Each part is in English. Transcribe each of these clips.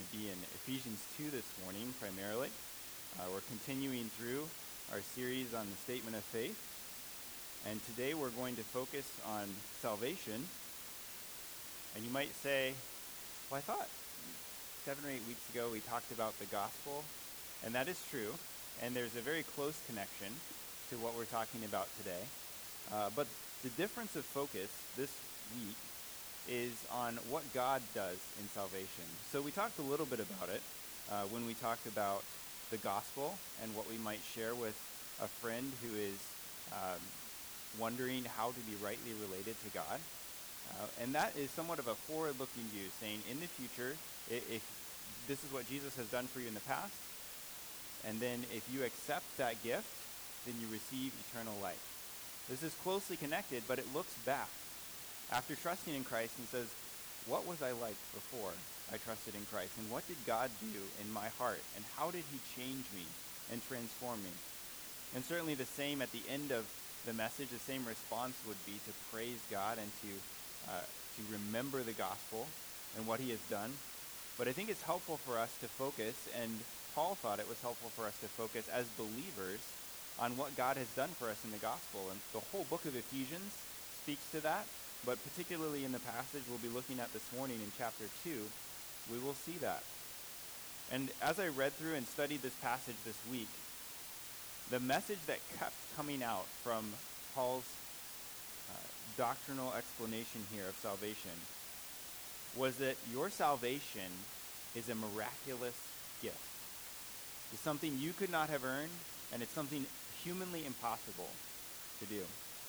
be in Ephesians 2 this morning primarily. We're continuing through our series on the statement of faith. And today we're going to focus on salvation. And you might say, well, I thought 7 or 8 weeks ago we talked about the gospel. And that is true. And there's a very close connection to what we're talking about today. But the difference of focus this week is on what God does in salvation. So we talked a little bit about it when we talked about the gospel and what we might share with a friend who is wondering how to be rightly related to God. And that is somewhat of a forward-looking view, saying in the future, if this is what Jesus has done for you in the past, and then if you accept that gift, then you receive eternal life. This is closely connected, but it looks back. After trusting in Christ, and says, what was I like before I trusted in Christ? And what did God do in my heart? And how did he change me and transform me? And certainly the same at the end of the message, the same response would be to praise God and to remember the gospel and what he has done. But I think it's helpful for us to focus, and Paul thought it was helpful for us to focus as believers on what God has done for us in the gospel. And the whole book of Ephesians speaks to that. But particularly in the passage we'll be looking at this morning in chapter 2, we will see that. And as I read through and studied this passage this week, the message that kept coming out from Paul's doctrinal explanation here of salvation was that your salvation is a miraculous gift. It's something you could not have earned, and it's something humanly impossible to do.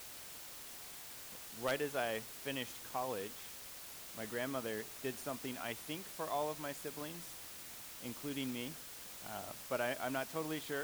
Right as I finished college, my grandmother did something I think for all of my siblings, including me, but I'm not totally sure.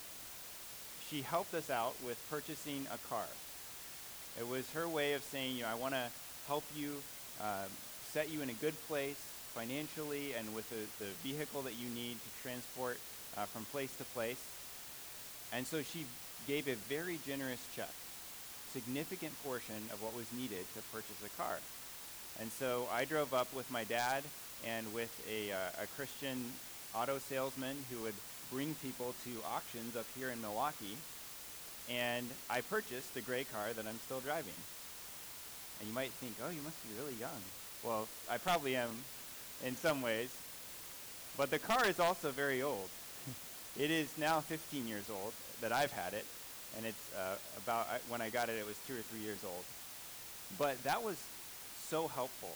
She helped us out with purchasing a car. It was her way of saying, I want to help you, set you in a good place financially and with the vehicle that you need to transport from place to place. And so she gave a very generous check. Significant portion of what was needed to purchase a car. And so I drove up with my dad and with a Christian auto salesman who would bring people to auctions up here in Milwaukee, and I purchased the gray car that I'm still driving. And you might think, oh, you must be really young. Well, I probably am in some ways, but the car is also very old. It is now 15 years old that I've had it. And it's when I got it, it was 2 or 3 years old. But that was so helpful.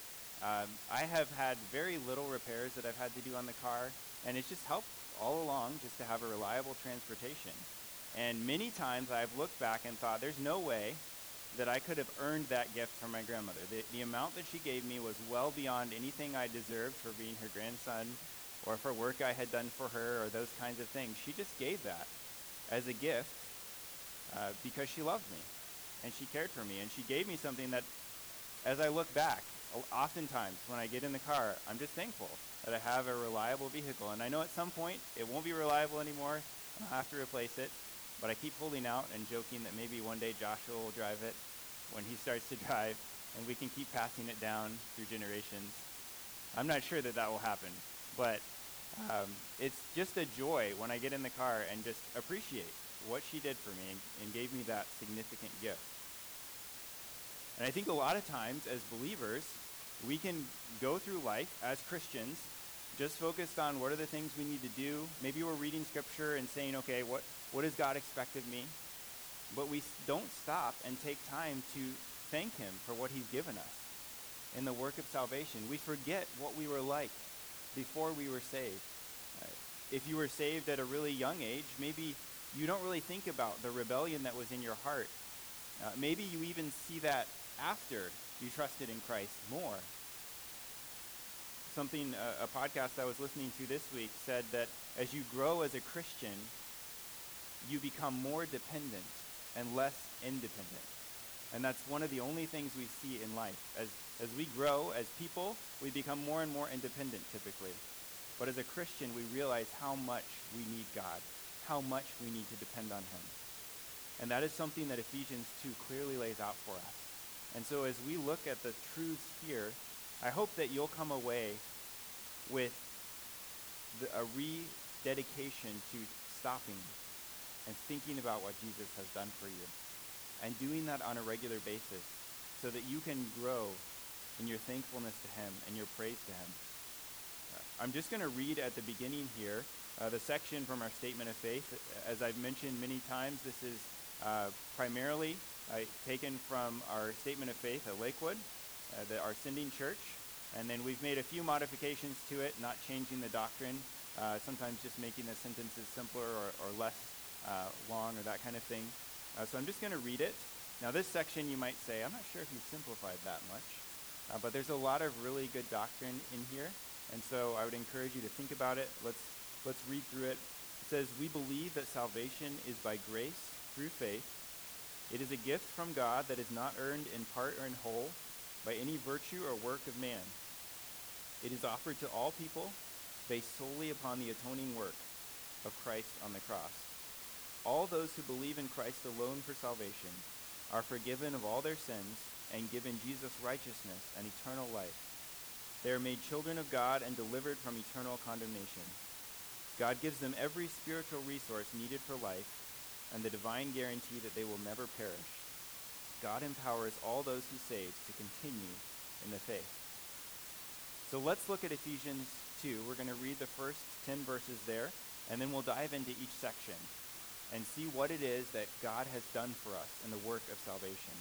I have had very little repairs that I've had to do on the car, and it's just helped all along just to have a reliable transportation. And many times I've looked back and thought, there's no way that I could have earned that gift from my grandmother. The amount that she gave me was well beyond anything I deserved for being her grandson or for work I had done for her or those kinds of things. She just gave that as a gift. Because she loved me, and she cared for me, and she gave me something that, as I look back, oftentimes when I get in the car, I'm just thankful that I have a reliable vehicle. And I know at some point it won't be reliable anymore, and I'll have to replace it, but I keep holding out and joking that maybe one day Joshua will drive it when he starts to drive, and we can keep passing it down through generations. I'm not sure that will happen, but it's just a joy when I get in the car and just appreciate what she did for me and gave me that significant gift. And I think a lot of times as believers, we can go through life as Christians just focused on what are the things we need to do. Maybe we're reading scripture and saying, okay, what does God expect of me? But we don't stop and take time to thank him for what he's given us in the work of salvation. We forget what we were like before we were saved. If you were saved at a really young age, maybe you don't really think about the rebellion that was in your heart. Maybe you even see that after you trusted in Christ more. A podcast I was listening to this week said that as you grow as a Christian, you become more dependent and less independent. And that's one of the only things we see in life. As we grow as people, we become more and more independent typically. But as a Christian, we realize how much we need God, how much we need to depend on him. And that is something that Ephesians 2 clearly lays out for us. And so as we look at the truths here, I hope that you'll come away with a rededication to stopping and thinking about what Jesus has done for you and doing that on a regular basis so that you can grow in your thankfulness to him and your praise to him. I'm just going to read at the beginning here the section from our Statement of Faith. As I've mentioned many times, this is primarily taken from our Statement of Faith at Lakewood, our sending church. And then we've made a few modifications to it, not changing the doctrine, sometimes just making the sentences simpler or less long or that kind of thing. So I'm just going to read it. Now this section you might say, I'm not sure if you simplified that much, but there's a lot of really good doctrine in here. And so I would encourage you to think about it. Let's read through it. It says, "We believe that salvation is by grace through faith. It is a gift from God that is not earned in part or in whole by any virtue or work of man. It is offered to all people based solely upon the atoning work of Christ on the cross. All those who believe in Christ alone for salvation are forgiven of all their sins and given Jesus' righteousness and eternal life. They are made children of God and delivered from eternal condemnation. God gives them every spiritual resource needed for life and the divine guarantee that they will never perish. God empowers all those he saves to continue in the faith." So let's look at Ephesians 2. We're going to read the first 10 verses there, and then we'll dive into each section and see what it is that God has done for us in the work of salvation.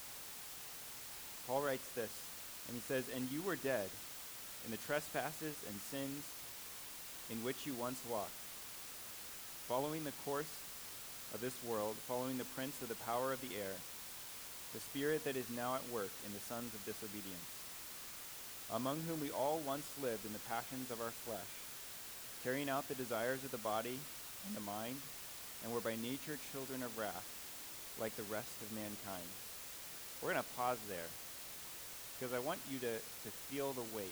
Paul writes this, and he says, "And you were dead in the trespasses and sins in which you once walked, following the course of this world, following the prince of the power of the air, the spirit that is now at work in the sons of disobedience, among whom we all once lived in the passions of our flesh, carrying out the desires of the body and the mind, and were by nature children of wrath, like the rest of mankind." We're going to pause there, because I want you to feel the weight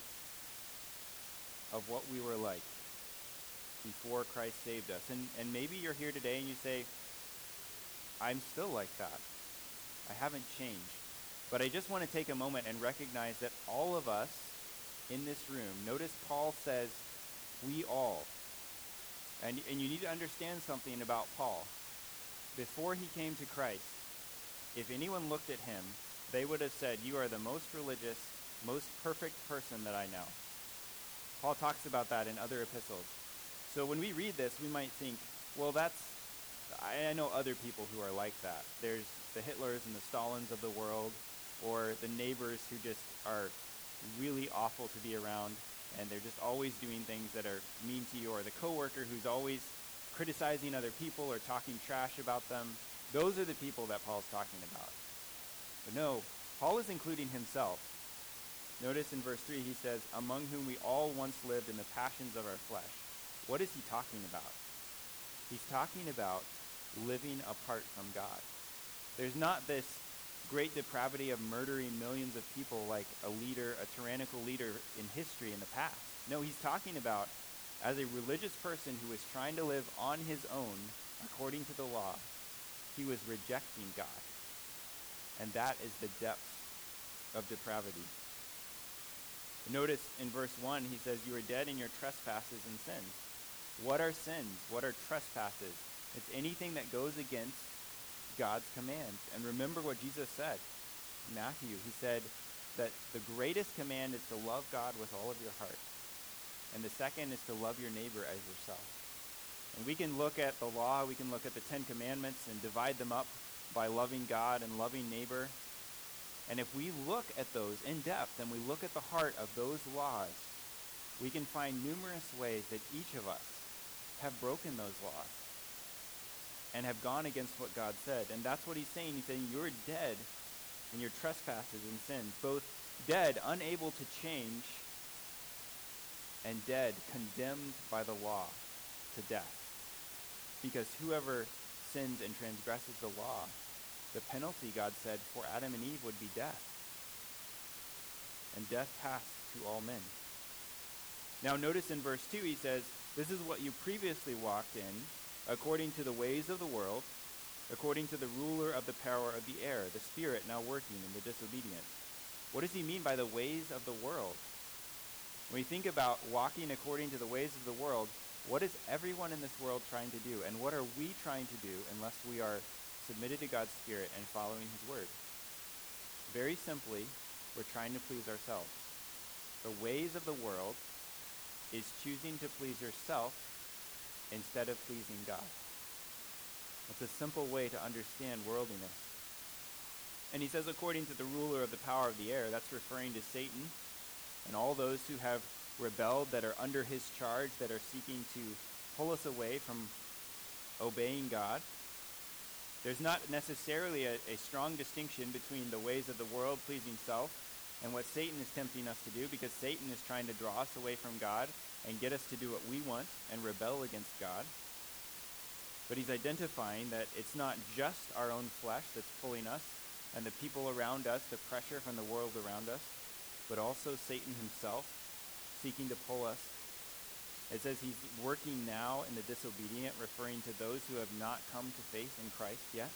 of what we were like before Christ saved us. And maybe you're here today and you say, I'm still like that. I haven't changed. But I just want to take a moment and recognize that all of us in this room, notice Paul says, we all. And you need to understand something about Paul. Before he came to Christ, if anyone looked at him, they would have said, you are the most religious, most perfect person that I know. Paul talks about that in other epistles. So when we read this, we might think, well, I know other people who are like that. There's the Hitlers and the Stalins of the world, or the neighbors who just are really awful to be around, and they're just always doing things that are mean to you, or the coworker who's always criticizing other people or talking trash about them. Those are the people that Paul's talking about. But no, Paul is including himself. Notice in verse 3, he says, among whom we all once lived in the passions of our flesh. What is he talking about? He's talking about living apart from God. There's not this great depravity of murdering millions of people like a tyrannical leader in history in the past. No, he's talking about as a religious person who was trying to live on his own according to the law, he was rejecting God. And that is the depth of depravity. Notice in verse 1, he says, you are dead in your trespasses and sins. What are sins? What are trespasses? It's anything that goes against God's commands. And remember what Jesus said in Matthew. He said that the greatest command is to love God with all of your heart. And the second is to love your neighbor as yourself. And we can look at the law, we can look at the 10 commandments and divide them up by loving God and loving neighbor. And if we look at those in depth and we look at the heart of those laws, we can find numerous ways that each of us have broken those laws and have gone against what God said. And that's what he's saying. He's saying you're dead in your trespasses and sins, both dead, unable to change, and dead, condemned by the law to death. Because whoever sins and transgresses the law, the penalty, God said, for Adam and Eve would be death. And death passed to all men. Now notice in verse 2, he says, this is what you previously walked in, according to the ways of the world, according to the ruler of the power of the air, the spirit now working in the disobedient. What does he mean by the ways of the world? When we think about walking according to the ways of the world, what is everyone in this world trying to do? And what are we trying to do unless we are submitted to God's Spirit and following his word? Very simply, we're trying to please ourselves. The ways of the world is choosing to please yourself instead of pleasing God. It's a simple way to understand worldliness. And he says, according to the ruler of the power of the air, that's referring to Satan and all those who have rebelled, that are under his charge, that are seeking to pull us away from obeying God. There's not necessarily a strong distinction between the ways of the world, pleasing self, and what Satan is tempting us to do, because Satan is trying to draw us away from God and get us to do what we want and rebel against God. But he's identifying that it's not just our own flesh that's pulling us and the people around us, the pressure from the world around us, but also Satan himself seeking to pull us. It says he's working now in the disobedient, referring to those who have not come to faith in Christ yet.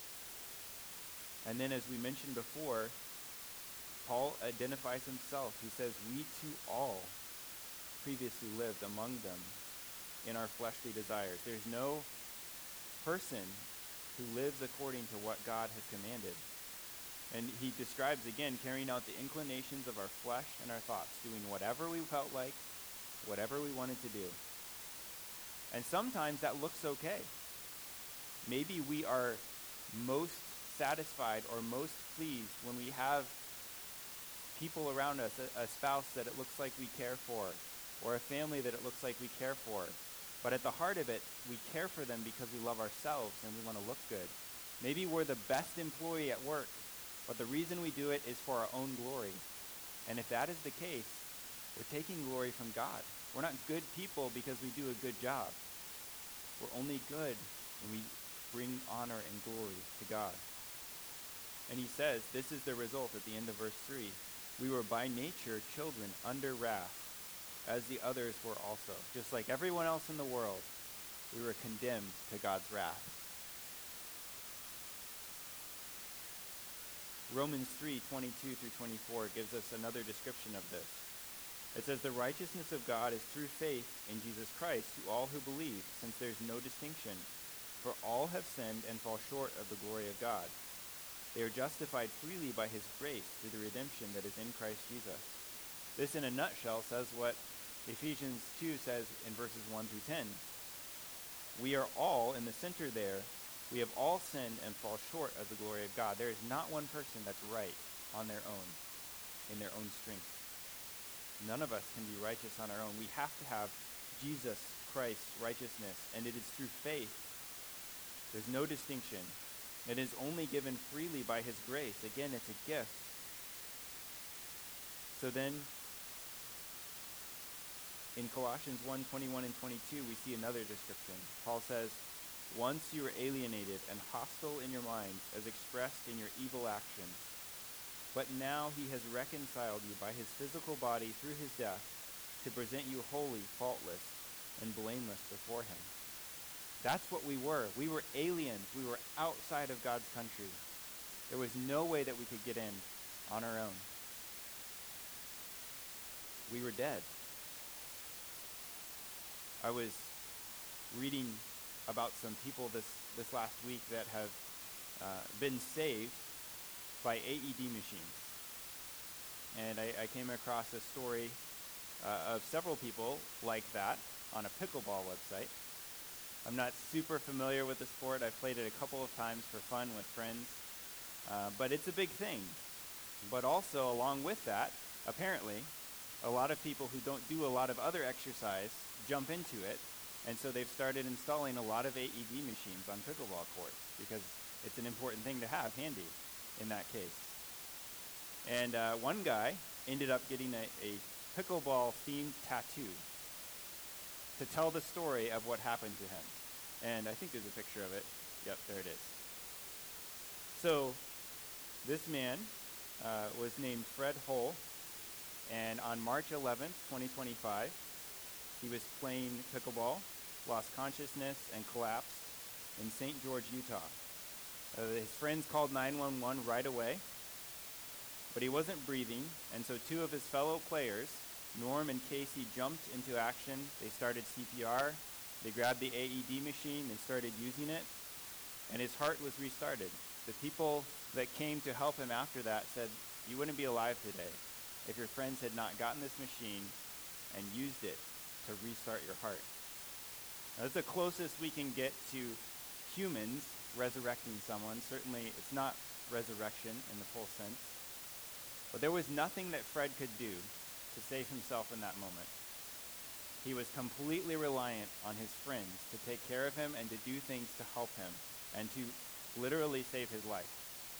And then, as we mentioned before, Paul identifies himself. He says, we too all previously lived among them in our fleshly desires. There's no person who lives according to what God has commanded. And he describes, again, carrying out the inclinations of our flesh and our thoughts, doing whatever we felt like, whatever we wanted to do. And sometimes that looks okay. Maybe we are most satisfied or most pleased when we have people around us, a spouse that it looks like we care for, or a family that it looks like we care for. But at the heart of it, we care for them because we love ourselves and we want to look good. Maybe we're the best employee at work, but the reason we do it is for our own glory. And if that is the case, we're taking glory from God. We're not good people because we do a good job. We're only good when we bring honor and glory to God. And he says, this is the result at the end of verse 3. We were by nature children under wrath, as the others were also. Just like everyone else in the world, we were condemned to God's wrath. Romans 3:22 through 24 gives us another description of this. It says, the righteousness of God is through faith in Jesus Christ to all who believe, since there's no distinction. For all have sinned and fall short of the glory of God. They are justified freely by his grace through the redemption that is in Christ Jesus. This, in a nutshell, says what Ephesians 2 says in verses 1 through 10. We are all, in the center there, we have all sinned and fall short of the glory of God. There is not one person that's right on their own, in their own strength. None of us can be righteous on our own. We have to have Jesus Christ's righteousness, and it is through faith. There's no distinction. It is only given freely by his grace. Again, it's a gift. So then, in Colossians 1:21 and 22, we see another description. Paul says, once you were alienated and hostile in your minds, as expressed in your evil actions. But now he has reconciled you by his physical body through his death to present you holy, faultless, and blameless before him. That's what we were. We were aliens. We were outside of God's country. There was no way that we could get in on our own. We were dead. I was reading about some people this last week that have been saved by AED machines. And I came across a story of several people like that on a pickleball website. I'm not super familiar with the sport. I've played it a couple of times for fun with friends. But it's a big thing. But also, along with that, apparently, a lot of people who don't do a lot of other exercise jump into it. And so they've started installing a lot of AED machines on pickleball courts because it's an important thing to have handy in that case. And one guy ended up getting a pickleball-themed tattoo to tell the story of what happened to him. And I think there's a picture of it. Yep, there it is. So this man was named Fred Hull, and on March 11th, 2025, he was playing pickleball, lost consciousness, and collapsed in St. George, Utah. His friends called 911 right away, but he wasn't breathing, and so two of his fellow players Norm and Casey jumped into action. They started CPR. They grabbed the AED machine. They started using it. And his heart was restarted. The people that came to help him after that said, you wouldn't be alive today if your friends had not gotten this machine and used it to restart your heart. Now, that's the closest we can get to humans resurrecting someone. Certainly, it's not resurrection in the full sense. But there was nothing that Fred could do to save himself in that moment. He was completely reliant on his friends to take care of him and to do things to help him and to literally save his life.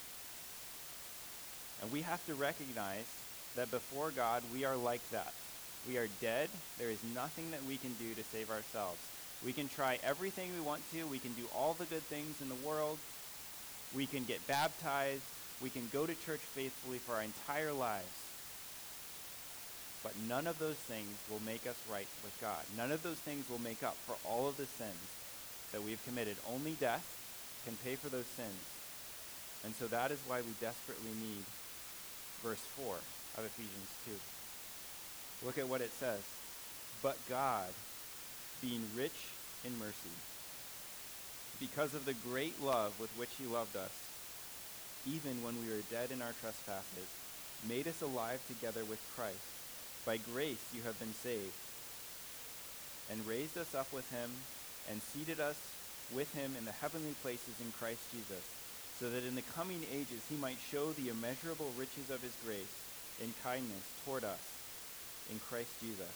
And we have to recognize that before God, we are like that. We are dead. There is nothing that we can do to save ourselves. We can try everything we want to. We can do all the good things in the world. We can get baptized. We can go to church faithfully for our entire lives. But none of those things will make us right with God. None of those things will make up for all of the sins that we've committed. Only death can pay for those sins. And so that is why we desperately need verse 4 of Ephesians 2. Look at what it says. But God, being rich in mercy, because of the great love with which he loved us, even when we were dead in our trespasses, made us alive together with Christ. By grace you have been saved, and raised us up with him, and seated us with him in the heavenly places in Christ Jesus, so that in the coming ages he might show the immeasurable riches of his grace in kindness toward us in Christ Jesus.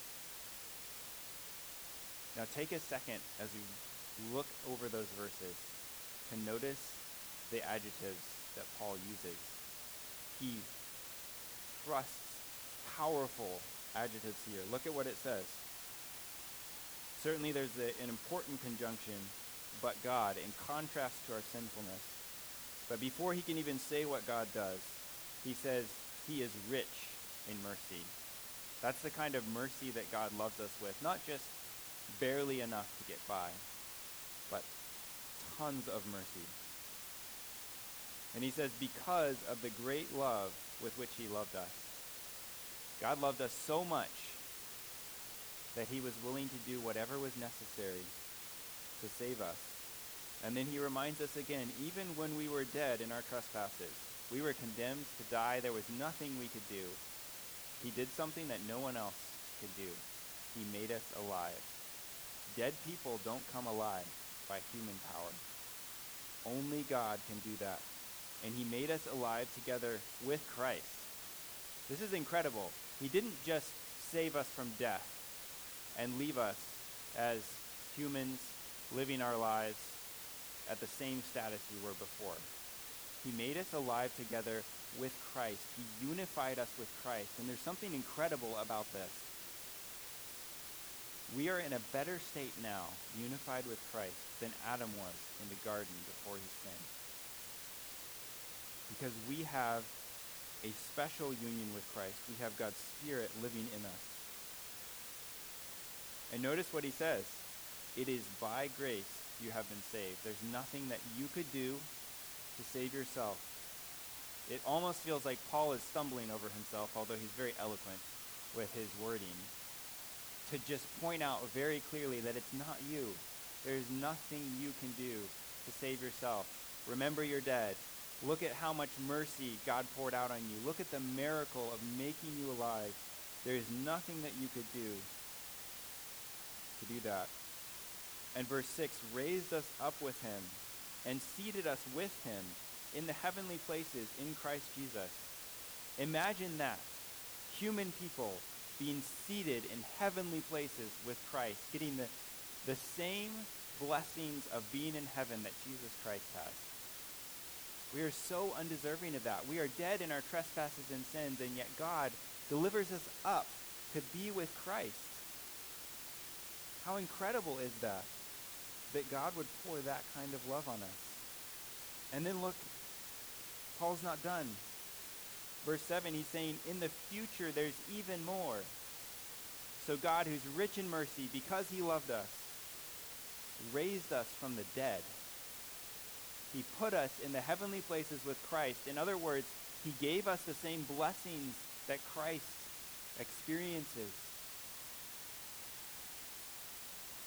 Now take a second as we look over those verses to notice the adjectives that Paul uses. He thrusts powerful adjectives here. Look at what it says. Certainly there's an important conjunction, but God, in contrast to our sinfulness. But before he can even say what God does, he says he is rich in mercy. That's the kind of mercy that God loves us with. Not just barely enough to get by, but tons of mercy. And he says, because of the great love with which he loved us. God loved us so much that he was willing to do whatever was necessary to save us. And then he reminds us again, even when we were dead in our trespasses, we were condemned to die, there was nothing we could do. He did something that no one else could do. He made us alive. Dead people don't come alive by human power. Only God can do that. And he made us alive together with Christ. This is incredible. He didn't just save us from death and leave us as humans living our lives at the same status we were before. He made us alive together with Christ. He unified us with Christ. And there's something incredible about this. We are in a better state now, unified with Christ, than Adam was in the garden before he sinned. Because we have a special union with Christ. We have God's Spirit living in us. And notice what he says. It is by grace you have been saved. There's nothing that you could do to save yourself. It almost feels like Paul is stumbling over himself, although he's very eloquent with his wording, to just point out very clearly that it's not you. There's nothing you can do to save yourself. Remember you're dead. Look at how much mercy God poured out on you. Look at the miracle of making you alive. There is nothing that you could do to do that. And verse 6, raised us up with him and seated us with him in the heavenly places in Christ Jesus. Imagine that. Human people being seated in heavenly places with Christ, getting the same blessings of being in heaven that Jesus Christ has. We are so undeserving of that. We are dead in our trespasses and sins, and yet God delivers us up to be with Christ. How incredible is that God would pour that kind of love on us. And then look, Paul's not done. Verse 7, he's saying, in the future there's even more. So God, who's rich in mercy, because he loved us, raised us from the dead. He put us in the heavenly places with Christ. In other words, he gave us the same blessings that Christ experiences.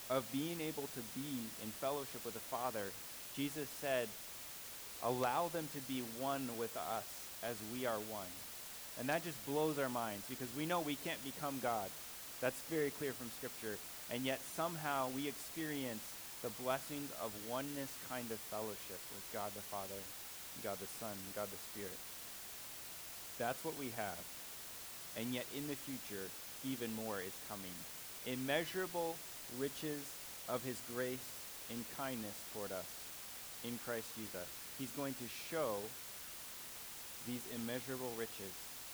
of being able to be in fellowship with the Father, Jesus said, allow them to be one with us as we are one. And that just blows our minds because we know we can't become God. That's very clear from Scripture. And yet somehow we experience the blessings of oneness kind of fellowship with God the Father, God the Son, God the Spirit. That's what we have. And yet in the future, even more is coming. Immeasurable riches of his grace and kindness toward us in Christ Jesus. He's going to show these immeasurable riches.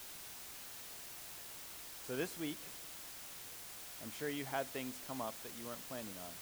So this week, I'm sure you had things come up that you weren't planning on.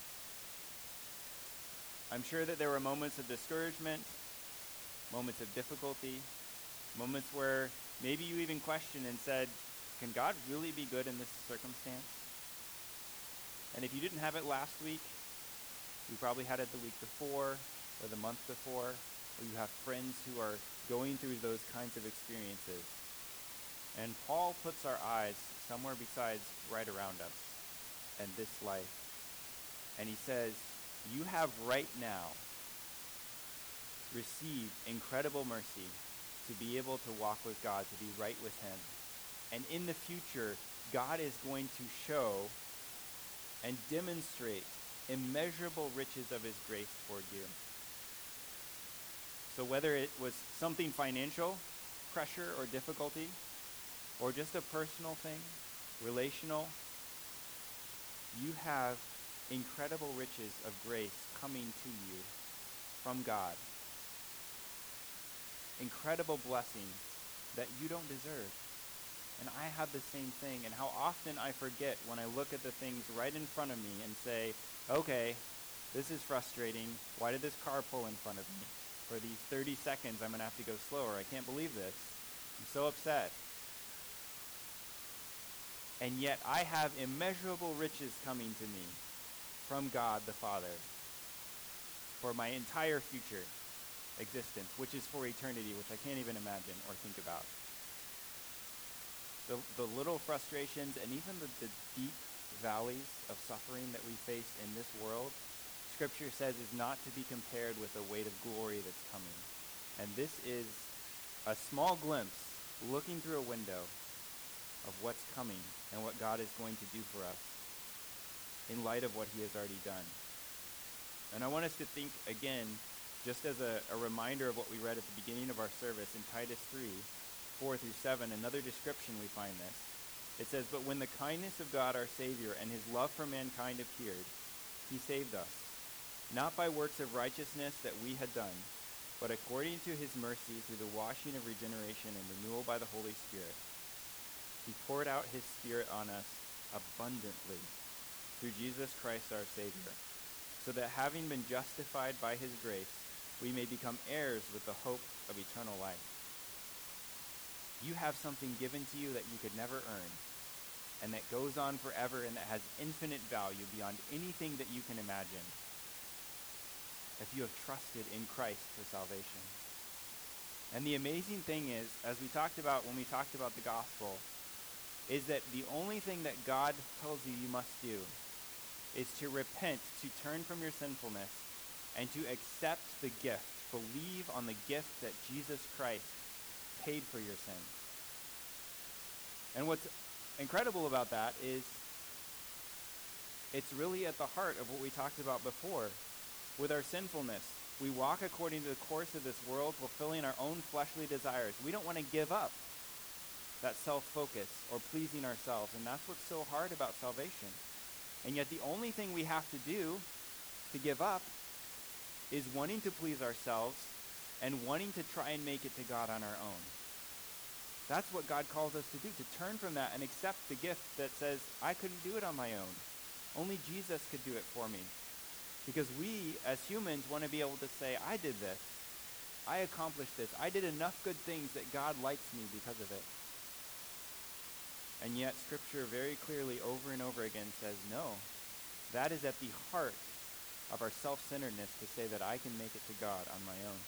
I'm sure that there were moments of discouragement, moments of difficulty, moments where maybe you even questioned and said, can God really be good in this circumstance? And if you didn't have it last week, you probably had it the week before or the month before, or you have friends who are going through those kinds of experiences. And Paul puts our eyes somewhere besides right around us and this life. And he says, you have right now received incredible mercy to be able to walk with God, to be right with him. And in the future, God is going to show and demonstrate immeasurable riches of his grace toward you. So whether it was something financial, pressure or difficulty, or just a personal thing, relational, you have incredible riches of grace coming to you from God. Incredible blessings that you don't deserve. And I have the same thing. And how often I forget when I look at the things right in front of me and say, okay, this is frustrating. Why did this car pull in front of me? For these 30 seconds, I'm going to have to go slower. I can't believe this. I'm so upset. And yet I have immeasurable riches coming to me from God the Father for my entire future existence, which is for eternity, which I can't even imagine or think about. The little frustrations and even the deep valleys of suffering that we face in this world, Scripture says is not to be compared with the weight of glory that's coming. And this is a small glimpse looking through a window of what's coming and what God is going to do for us in light of what he has already done. And I want us to think again, just as a reminder of what we read at the beginning of our service in Titus 3:4-7, another description we find this. It says, but when the kindness of God our Savior and his love for mankind appeared, he saved us, not by works of righteousness that we had done, but according to his mercy through the washing of regeneration and renewal by the Holy Spirit. He poured out his Spirit on us abundantly through Jesus Christ our Savior, so that having been justified by his grace, we may become heirs with the hope of eternal life. You have something given to you that you could never earn, and that goes on forever and that has infinite value beyond anything that you can imagine, if you have trusted in Christ for salvation. And the amazing thing is, as we talked about when we talked about the gospel, is that the only thing that God tells you you must do is to repent, to turn from your sinfulness, and to accept the gift, believe on the gift that Jesus Christ paid for your sins. And what's incredible about that is it's really at the heart of what we talked about before. With our sinfulness, we walk according to the course of this world, fulfilling our own fleshly desires. We don't want to give up that self-focus or pleasing ourselves, and that's what's so hard about salvation. And yet the only thing we have to do to give up is wanting to please ourselves and wanting to try and make it to God on our own. That's what God calls us to do, to turn from that and accept the gift that says, I couldn't do it on my own. Only Jesus could do it for me. Because we, as humans, want to be able to say, I did this. I accomplished this. I did enough good things that God likes me because of it. And yet, Scripture very clearly over and over again says, no, that is at the heart of our self-centeredness to say that I can make it to God on my own.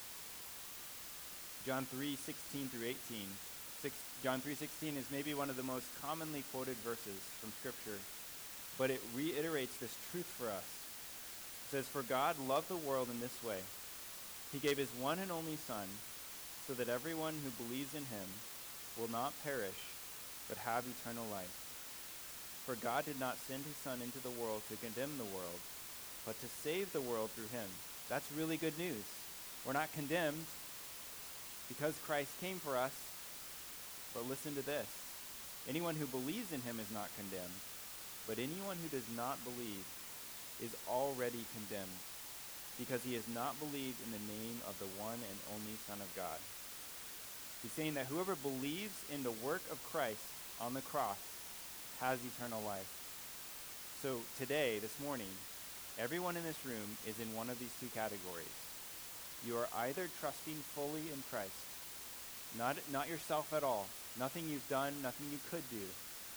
John 3:16-18. John 3:16 is maybe one of the most commonly quoted verses from Scripture. but it reiterates this truth for us. It says, "For God loved the world in this way. He gave his one and only Son, so that everyone who believes in him will not perish, but have eternal life. For God did not send his Son into the world to condemn the world, but to save the world through him." That's really good news. We're not condemned because Christ came for us, but listen to this. Anyone who believes in him is not condemned, but anyone who does not believe is already condemned, because he has not believed in the name of the one and only Son of God. He's saying that whoever believes in the work of Christ on the cross has eternal life. So today, this morning, everyone in this room is in one of these two categories. You are either trusting fully in Christ, not yourself at all, nothing you've done, nothing you could do,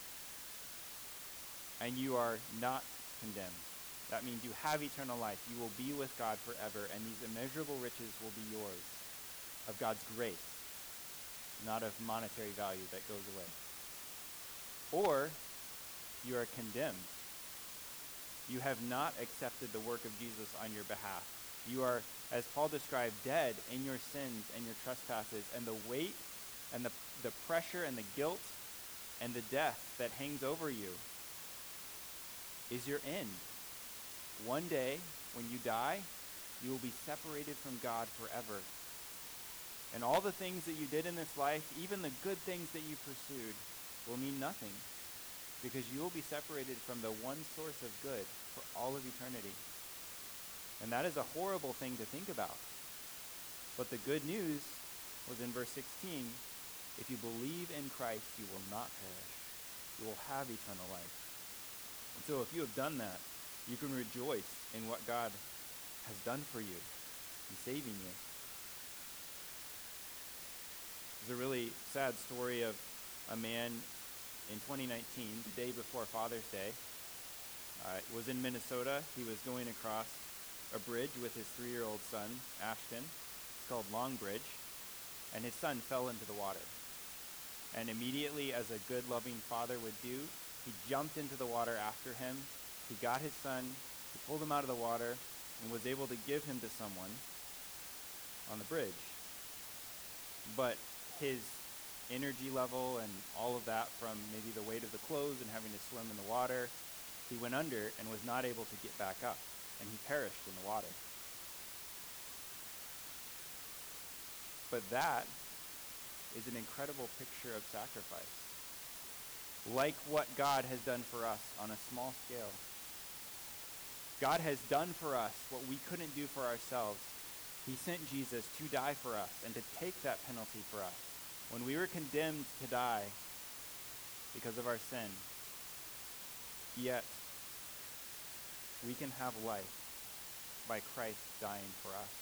and you are not condemned. That means you have eternal life. You will be with God forever, and these immeasurable riches will be yours, of God's grace, not of monetary value that goes away. Or you are condemned. You have not accepted the work of Jesus on your behalf. You are, as Paul described, dead in your sins and your trespasses, and the weight and the pressure and the guilt and the death that hangs over you is your end. One day, when you die, you will be separated from God forever. And all the things that you did in this life, even the good things that you pursued, will mean nothing, because you will be separated from the one source of good for all of eternity. And that is a horrible thing to think about. But the good news was in verse 16, if you believe in Christ, you will not perish. You will have eternal life. And so if you have done that, you can rejoice in what God has done for you in saving you. There's a really sad story of a man in 2019, the day before Father's Day. Was in Minnesota. He was going across a bridge with his 3-year-old son, Ashton. It's called Long Bridge. And his son fell into the water. And immediately, as a good, loving father would do, he jumped into the water after him. He got his son, he pulled him out of the water, and was able to give him to someone on the bridge. But his energy level and all of that from maybe the weight of the clothes and having to swim in the water, he went under and was not able to get back up, and he perished in the water. But that is an incredible picture of sacrifice. Like what God has done for us on a small scale. God has done for us what we couldn't do for ourselves. He sent Jesus to die for us and to take that penalty for us. When we were condemned to die because of our sin, yet we can have life by Christ dying for us.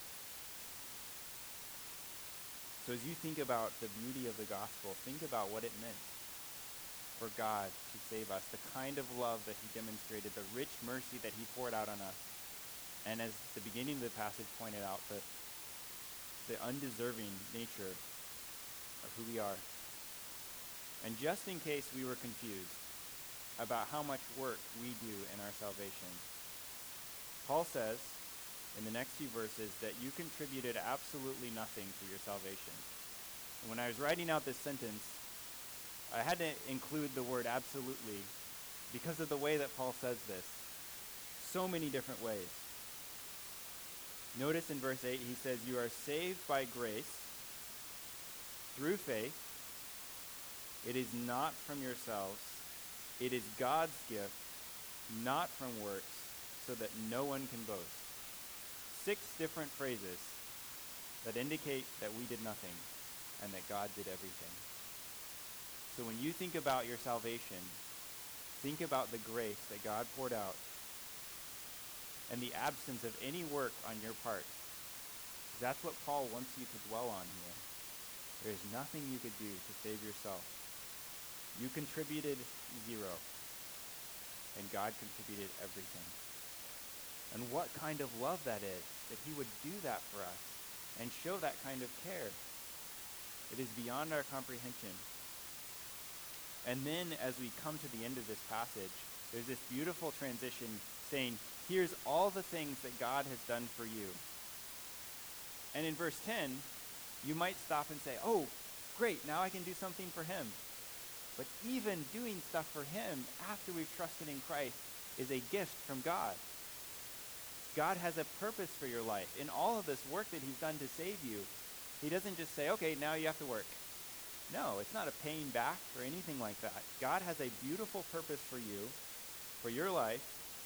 So as you think about the beauty of the gospel, think about what it meant for God to save us, the kind of love that he demonstrated, the rich mercy that he poured out on us. And as the beginning of the passage pointed out, the undeserving nature of who we are. And just in case we were confused about how much work we do in our salvation, Paul says in the next few verses that you contributed absolutely nothing to your salvation. And when I was writing out this sentence, I had to include the word absolutely because of the way that Paul says this. So many different ways. Notice in verse 8, he says, you are saved by grace through faith. It is not from yourselves. It is God's gift, not from works, so that no one can boast. 6 different phrases that indicate that we did nothing and that God did everything. So when you think about your salvation, think about the grace that God poured out and the absence of any work on your part. That's what Paul wants you to dwell on here. There is nothing you could do to save yourself. You contributed 0, and God contributed everything. And what kind of love that is, that he would do that for us and show that kind of care. It is beyond our comprehension. And then as we come to the end of this passage, There's this beautiful transition saying, here's all the things that God has done for you. And in verse 10, you might stop and say, oh, great, now I can do something for him. But even doing stuff for him after we've trusted in Christ is a gift from God. God has a purpose for your life. In all of this work that he's done to save you, he doesn't just say, okay, now you have to work. No, it's not a paying back or anything like that. God has a beautiful purpose for you, for your life.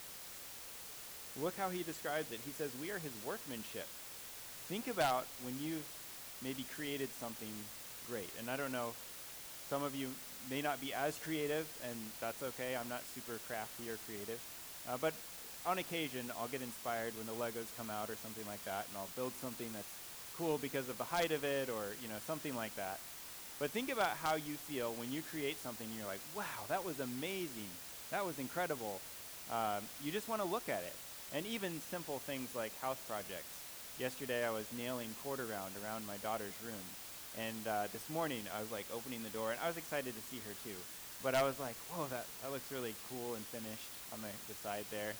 Look how he describes it. He says, we are his workmanship. Think about when you've maybe created something great. And I don't know, some of you may not be as creative, and that's okay. I'm not super crafty or creative. But on occasion, I'll get inspired when the Legos come out or something like that, and I'll build something that's cool because of the height of it or, something like that. But think about how you feel when you create something and you're like, wow, that was amazing. That was incredible. You just want to look at it. And even simple things like house projects. Yesterday I was nailing quarter round around my daughter's room. And this morning I was like opening the door, and I was excited to see her too. But I was like, whoa, that looks really cool and finished on the side there.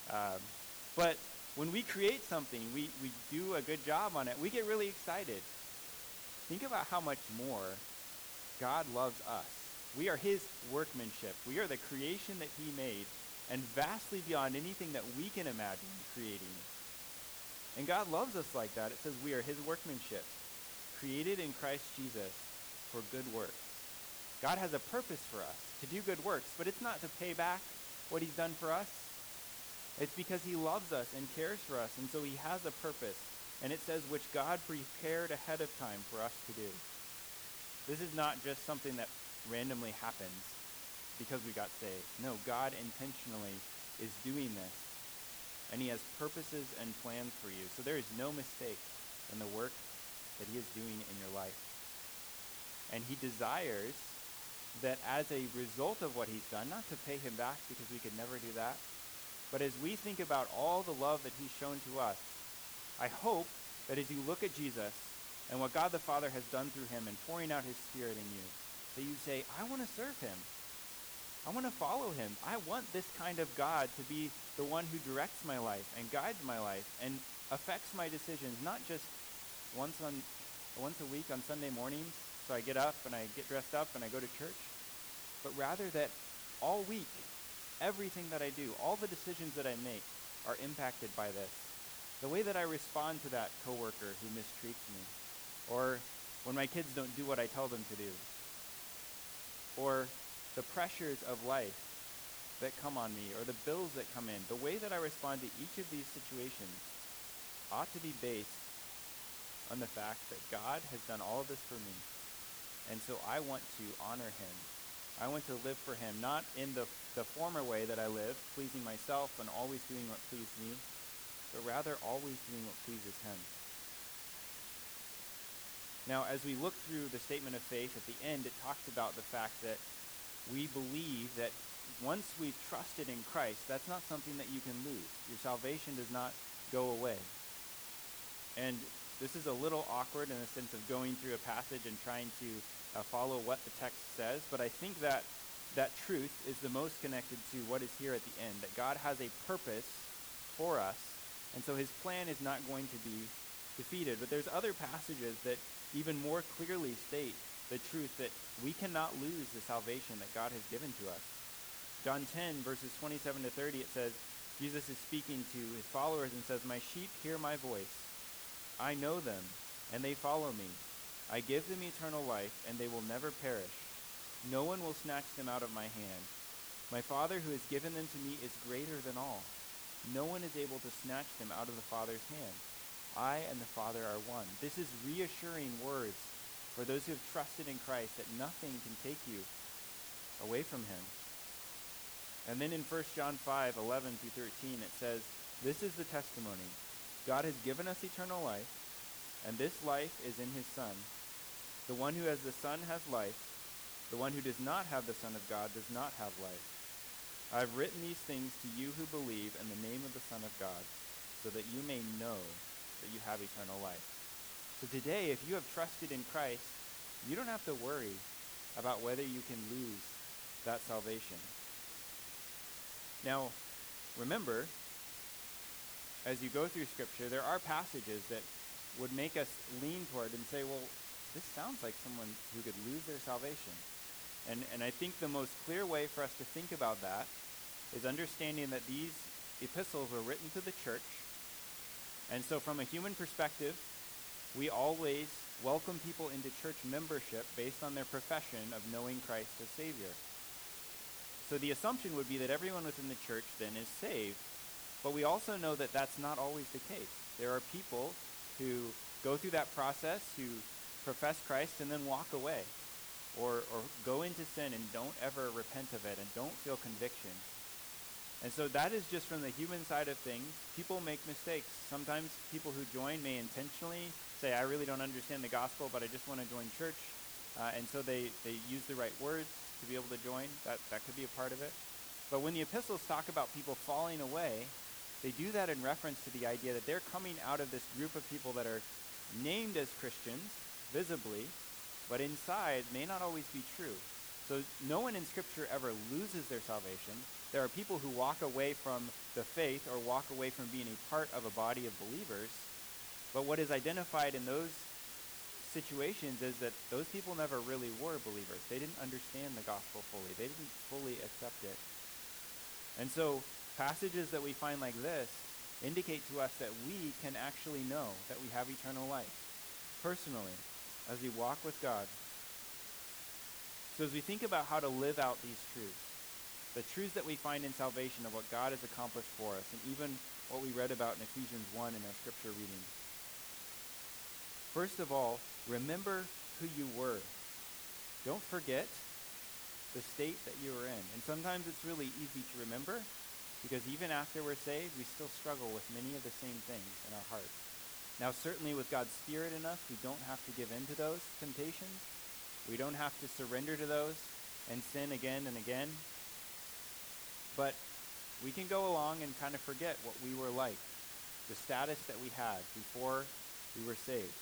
But when we create something, we do a good job on it, we get really excited. Think about how much more God loves us. We are his workmanship. We are the creation that he made, and vastly beyond anything that we can imagine creating. And God loves us like that. It says we are his workmanship, created in Christ Jesus for good works. God has a purpose for us to do good works, but it's not to pay back what he's done for us. It's because he loves us and cares for us, and so he has a purpose. And it says, which God prepared ahead of time for us to do. This is not just something that randomly happens because we got saved. No, God intentionally is doing this. And he has purposes and plans for you. So there is no mistake in the work that he is doing in your life. And he desires that as a result of what he's done, not to pay him back because we could never do that, but as we think about all the love that he's shown to us, I hope that as you look at Jesus and what God the Father has done through him and pouring out his Spirit in you, that you say, I want to serve him. I want to follow him. I want this kind of God to be the one who directs my life and guides my life and affects my decisions, not just once a week on Sunday mornings, so I get up and I get dressed up and I go to church, but rather that all week, everything that I do, all the decisions that I make are impacted by this. The way that I respond to that coworker who mistreats me, or when my kids don't do what I tell them to do, or the pressures of life that come on me, or the bills that come in, the way that I respond to each of these situations ought to be based on the fact that God has done all of this for me. And so I want to honor him. I want to live for him, not in the former way that I live, pleasing myself and always doing what pleased me, but rather always doing what pleases him. Now, as we look through the statement of faith, at the end, it talks about the fact that we believe that once we've trusted in Christ, that's not something that you can lose. Your salvation does not go away. And this is a little awkward in the sense of going through a passage and trying to follow what the text says, but I think that truth is the most connected to what is here at the end, that God has a purpose for us, and so his plan is not going to be defeated. But there's other passages that even more clearly state the truth that we cannot lose the salvation that God has given to us. John 10, verses 27 to 30, it says, Jesus is speaking to his followers and says, my sheep hear my voice. I know them, and they follow me. I give them eternal life, and they will never perish. No one will snatch them out of my hand. My Father who has given them to me is greater than all. No one is able to snatch them out of the Father's hand. I and the Father are one. This is reassuring words for those who have trusted in Christ, that nothing can take you away from him. And then in 1 John 5, 11 through 13, it says, this is the testimony. God has given us eternal life, and this life is in his Son. The one who has the Son has life. The one who does not have the Son of God does not have life. I have written these things to you who believe in the name of the Son of God, so that you may know that you have eternal life. So today, if you have trusted in Christ, you don't have to worry about whether you can lose that salvation. Now, remember, as you go through Scripture, there are passages that would make us lean toward and say, well, this sounds like someone who could lose their salvation. And I think the most clear way for us to think about that is understanding that these epistles were written to the church. And so from a human perspective, we always welcome people into church membership based on their profession of knowing Christ as Savior. So the assumption would be that everyone within the church then is saved. But we also know that that's not always the case. There are people who go through that process, who profess Christ and then walk away, or go into sin and don't ever repent of it and don't feel conviction. And so that is just from the human side of things. People make mistakes. Sometimes people who join may intentionally say, I really don't understand the gospel, but I just want to join church. And so they use the right words to be able to join. That could be a part of it. But when the epistles talk about people falling away, they do that in reference to the idea that they're coming out of this group of people that are named as Christians, visibly, but inside may not always be true. So no one in Scripture ever loses their salvation. There are people who walk away from the faith or walk away from being a part of a body of believers. But what is identified in those situations is that those people never really were believers. They didn't understand the gospel fully. They didn't fully accept it. And so passages that we find like this indicate to us that we can actually know that we have eternal life personally as we walk with God. So as we think about how to live out these truths, the truths that we find in salvation of what God has accomplished for us, and even what we read about in Ephesians 1 in our scripture reading. First of all, remember who you were. Don't forget the state that you were in. And sometimes it's really easy to remember, because even after we're saved, we still struggle with many of the same things in our hearts. Now, certainly with God's Spirit in us, we don't have to give in to those temptations. We don't have to surrender to those and sin again and again. But we can go along and kind of forget what we were like, the status that we had before we were saved.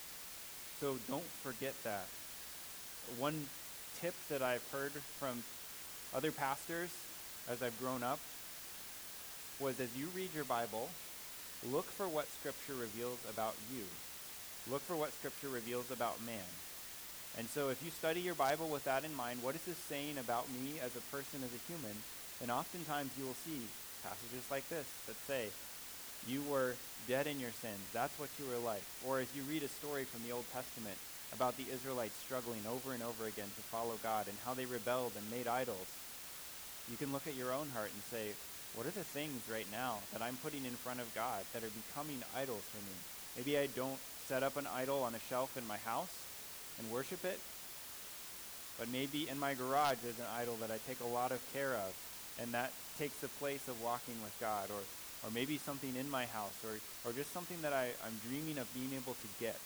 So don't forget that. One tip that I've heard from other pastors as I've grown up was, as you read your Bible, look for what Scripture reveals about you. Look for what Scripture reveals about man. And so if you study your Bible with that in mind, what is this saying about me as a person, as a human? And oftentimes you will see passages like this that say, you were dead in your sins. That's what you were like. Or as you read a story from the Old Testament about the Israelites struggling over and over again to follow God and how they rebelled and made idols, you can look at your own heart and say, what are the things right now that I'm putting in front of God that are becoming idols for me? Maybe I don't set up an idol on a shelf in my house and worship it, but maybe in my garage there's an idol that I take a lot of care of, and that takes the place of walking with God. Or maybe something in my house, or just something that I'm dreaming of being able to get.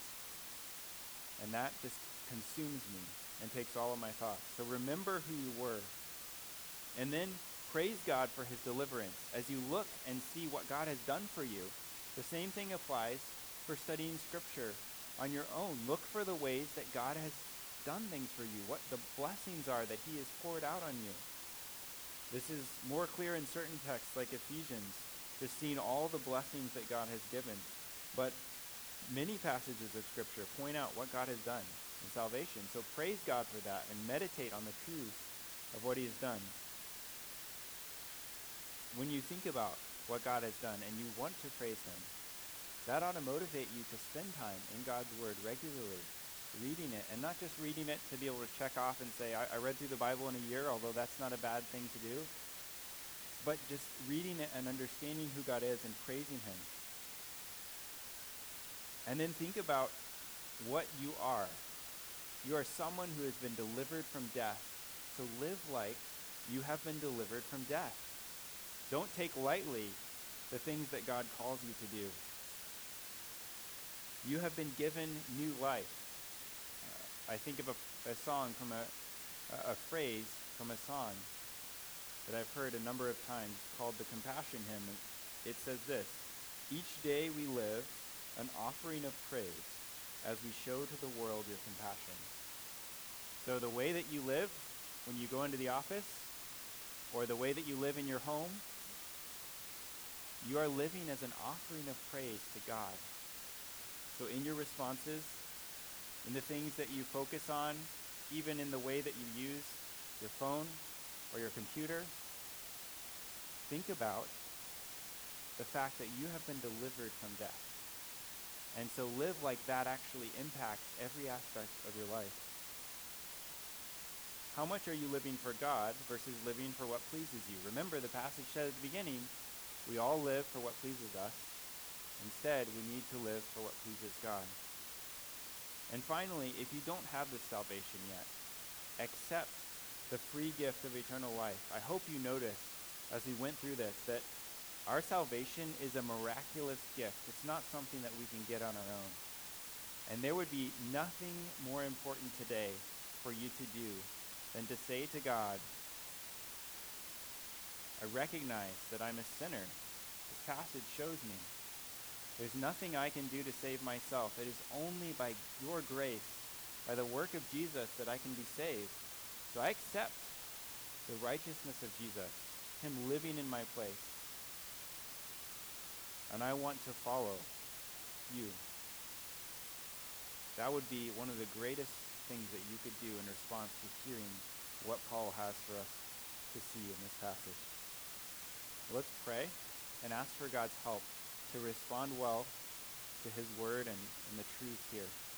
And that just consumes me and takes all of my thoughts. So remember who you were. And then praise God for his deliverance. As you look and see what God has done for you, the same thing applies for studying Scripture on your own. Look for the ways that God has done things for you, what the blessings are that he has poured out on you. This is more clear in certain texts like Ephesians, just seeing all the blessings that God has given. But many passages of Scripture point out what God has done in salvation. So praise God for that and meditate on the truths of what he has done. When you think about what God has done and you want to praise him, that ought to motivate you to spend time in God's Word regularly, reading it, and not just reading it to be able to check off and say, I read through the Bible in a year, although that's not a bad thing to do, but just reading it and understanding who God is and praising him. And then think about what you are. You are someone who has been delivered from death, so live like you have been delivered from death. Don't take lightly the things that God calls you to do. You have been given new life. I think of a song from a phrase from a song that I've heard a number of times called the Compassion Hymn. And it says this: each day we live an offering of praise as we show to the world your compassion. So the way that you live when you go into the office, or the way that you live in your home, you are living as an offering of praise to God. So in your responses, in the things that you focus on, even in the way that you use your phone or your computer, think about the fact that you have been delivered from death. And so live like that actually impacts every aspect of your life. How much are you living for God versus living for what pleases you? Remember, the passage said at the beginning, we all live for what pleases us. Instead, we need to live for what pleases God. And finally, if you don't have this salvation yet, accept the free gift of eternal life. I hope you noticed as we went through this that our salvation is a miraculous gift. It's not something that we can get on our own. And there would be nothing more important today for you to do than to say to God, I recognize that I'm a sinner. This passage shows me. There's nothing I can do to save myself. It is only by your grace, by the work of Jesus, that I can be saved. So I accept the righteousness of Jesus, him living in my place. And I want to follow you. That would be one of the greatest things that you could do in response to hearing what Paul has for us to see in this passage. Let's pray and ask for God's help to respond well to his word and the truth here.